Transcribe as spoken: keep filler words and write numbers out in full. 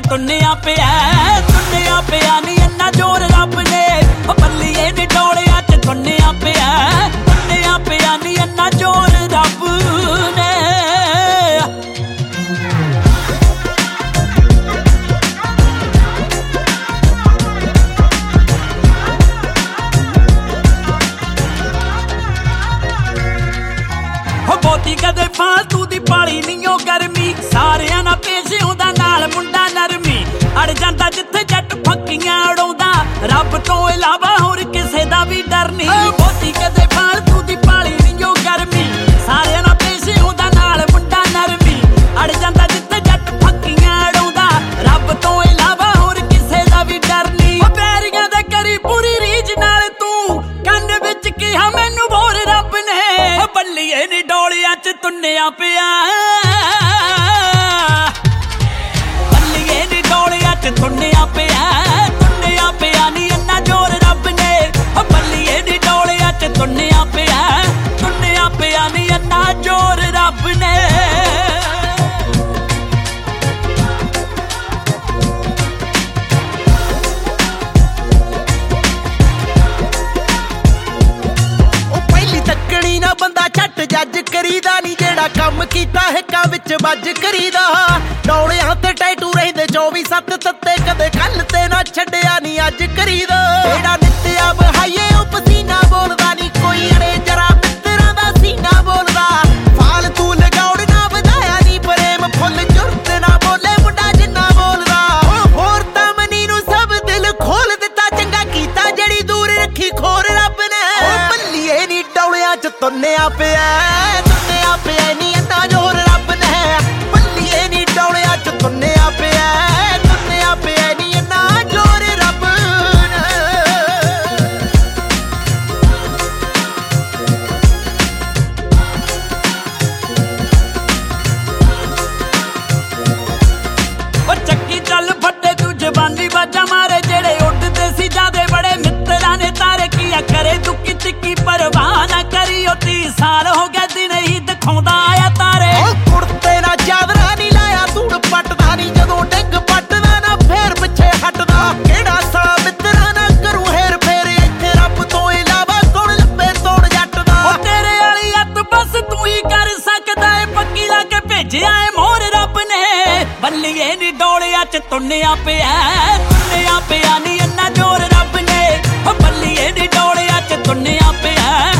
ਤੁੰਨਿਆ ਪਿਆ ਤੁੰਨਿਆ ਪਿਆ ਨੀ ਇੰਨਾ ਜ਼ੋਰ ਰੱਬ ਨੇ ਉਹ ਬੱਲੀਏ ਨੀ ਡੋਲਿਆਂ ਚ ਤੁੰਨਿਆ ਪਿਆ ਤੁੰਨਿਆ ਪਿਆ ਨੀ ਇੰਨਾ ਜ਼ੋਰ ਰੱਬ ਨੇ ਬਹੁਤੀ ਕਦੇ ਫਾਲਤੂ ਦੀ ਪਾਲੀ ਨੀ ਓ ਗਰਮੀ ਸਾਰਿਆਂ ਨਾਲ ਪੇਸ਼ ਆਉਂਦਾ ਨਾਲ ਮੁੰਡਾ ਨਰਮੀ ਅੜ ਜਾਂਦਾ ਜਿੱਥੇ ਜੱਟ ਫੱਕੀਆਂ ਉਡਾਉਂਦਾ ਰੱਬ ਤੋਂ ਇਲਾਵਾ ਹੋਰ ਕਿਸੇ ਦਾ ਵੀ ਡਰ ਨਹੀਂ ਬਹੁਤੀ ਕਦੇ ਫਾਲਤੂ ਦੀ ਪਾਲੀ ਨੀ ਓ ਗਰਮੀ ਸਾਰਿਆਂ ਨਾਲ ਪੇਸ਼ ਆਉਂਦਾ ਨਾਲ ਮੁੰਡਾ ਨਰਮੀ ਅੜ ਜਾਂਦਾ ਜਿੱਥੇ ਜੱਟ ਫੱਕੀਆਂ ਉਡਾਉਂਦਾ ਰੱਬ ਤੋਂ ਇਲਾਵਾ ਹੋਰ ਕਿਸੇ ਦਾ ਵੀ ਡਰ ਨਹੀਂ ਉਹ ਪੈਰੀਆਂ ਦੇ ਕਰੀ ਪੂਰੀ ਰੀਝ ਨਾਲ ਤੂੰ ਕੰਨ ਵਿੱਚ ਕਿਹਾ ਮੈਨੂੰ ਬੋਰ ਰੱਬ ਨੇ ਉਹ ਬੱਲੀਏ ਨੀ ਡੋਲਿਆਂ ਚ ਤੁੰਨਿਆ ਪਿਆ ਬੱਲੀਏ ਨੀ ਡੋਲਿਆਂ ਚ ਤੁੰਨਿਆ ਪਿਆ ਤੁੰਨਿਆ ਪਿਆ ਨੀ ਇੰਨਾ ਜ਼ੋਰ ਰੱਬ ਨੇ ਉਹ ਬੱਲੀਏ ਨੀ ਡੋਲਿਆਂ ਚ ਤੁੰਨਿਆ ਪਿਆ ਤੁੰਨਿਆ ਪਿਆ ਨੀ ਇੰਨਾ ਜ਼ੋਰ ਰੱਬ ਨੇ ਜੱਜ ਕਰੀਦਾ ਨੀ ਜਿਹੜਾ ਕੰਮ ਕੀਤਾ ਹਿੱਕਾਂ ਵਿੱਚ ਵੱਜ ਕਰੀਦਾ ਡੌਲਿਆਂ ਤੇ ਟੈਟੂ ਰਹਿੰਦੇ ਚੌਵੀ ਸੱਤ ਤੱਤੇ ਕਦੇ ਕੱਲ ਤੇ ਨਾ ਛੱਡਿਆ ਨੀ ਅੱਜ ਕਰੀਦਾ ਜਿਹੜਾ ਨਿੱਤਿਆ ਬਹਾਈਏ ਉਹ ਪਸੀਨਾ ਬੋਲਦਾ ਨੀ ਕੋਈ ਅੜੇ ਜਰਾ ਮਿੱਤਰਾਂ ਦਾ ਸੀਨਾ ਬੋਲਦਾ ਫਾਲਤੂ ਲਗਾਉਣ ਨਾ ਵਧਾਇਆ ਨੀ ਪ੍ਰੇਮ ਫੁੱਲ ਜੁਰਤ ਨਾ ਬੋਲੇ ਮੁੰਡਾ ਜਿੰਨਾ ਬੋਲਦਾ ਹੋਰ ਤਾਂ ਮਨੀ ਨੂੰ ਸਭ ਦਿਲ ਖੋਲ ਦਿੱਤਾ ਚੰਗਾ ਕੀਤਾ ਜਿਹੜੀ ਦੂਰ ਰੱਖੀ ਖੋਰ ਰੱਬ ਨੇ ਉਹ ਬੱਲੀਏ ਨੀ ਡੌਲਿਆਂ ਚ ਤੁੰਨਿਆ ਪਿਆ ਤੁੰਨਿਆ ਪਿਆ ਨੀ ਇੰਨਾ ਜ਼ੋਰ ਰੱਬ ਨੇ ਬੱਲੀਏ ਨੀ ਡੌਲਿਆਂ ਚ ਤੁੰਨਿਆ ਪਿਆ ਤੁੰਨਿਆ ਪਿਆ ਨੀ ਇੰਨਾ ਜ਼ੋਰ ਰੱਬ ਨੇ ਉਹ ਚੱਕੀ ਚੱਲ ਫੱਟੇ ਤੂੰ ਜ਼ਬਾਨੀ ਬਾਜਾ ਮਾਰੇ ਜਿਹੜੇ ਉੱਡਦੇ ਸੀ ਜਾਦੇ ਬੜੇ ਮਿੱਤਰਾਂ ਨੇ ਤਾਰੇ ਕੀਆ ਕਰੇ ਦੁੱਕੀ ਤਿੱਕੀ ਪਰਵਾਹ ਨਾ ਕਰੀ ਉਹ ਤੀਹ ਸਾਲ ਹੋ ਗਏ ਦਿਨ ਹੀ ਦਿਖਾਉਂਦਾ ਆਇਆ ਤਾਰੇ ਉਹ ਕੁੜਤੇ ਨਾ ਚਾਦਰਾ ਨੀ ਲਾਇਆ ਧੂੜ ਪੱਟਦਾ ਨੀ ਜਦੋਂ ਡਿੱਗ ਪੱਟਦਾ ਨਾ ਫੇਰ ਪਿੱਛੇ ਹਟਦਾ ਕਿਹੜਾ ਸਾਲਾ ਮਿੱਤਰਾਂ ਨਾ ਕਰੂ ਹੇਰ ਫੇਰ ਇੱਥੇ ਰੱਬ ਤੋਂ ਇਲਾਵਾ ਕੌਣ ਲੱਭੇ ਤੋੜ ਜੱਟ ਦਾ ਉਹ ਤੇਰੇ ਵਾਲੀ ਅੱਤ ਬਸ ਤੂੰ ਹੀ ਕਰ ਸਕਦਾ ਏ ਪੱਕੀ ਲਾ ਕੇ ਭੇਜਿਆ ਏ ਮੋਹਰ ਰੱਬ ਨੇ ਬੱਲੀਏ ਨੀ ਡੋਲਿਆਂ ਚ ਤੁੰਨਿਆ ਪਿਆ ਤੁੰਨਿਆ ਪਿਆ ਨੀ ਇੰਨਾ ਜ਼ੋਰ ਰੱਬ ਨੇ ਉਹ ਬੱਲੀਏ ਨੀ ਡੋਲਿਆਂ ਚ ਤੁੰਨਿਆ ਪਿਆ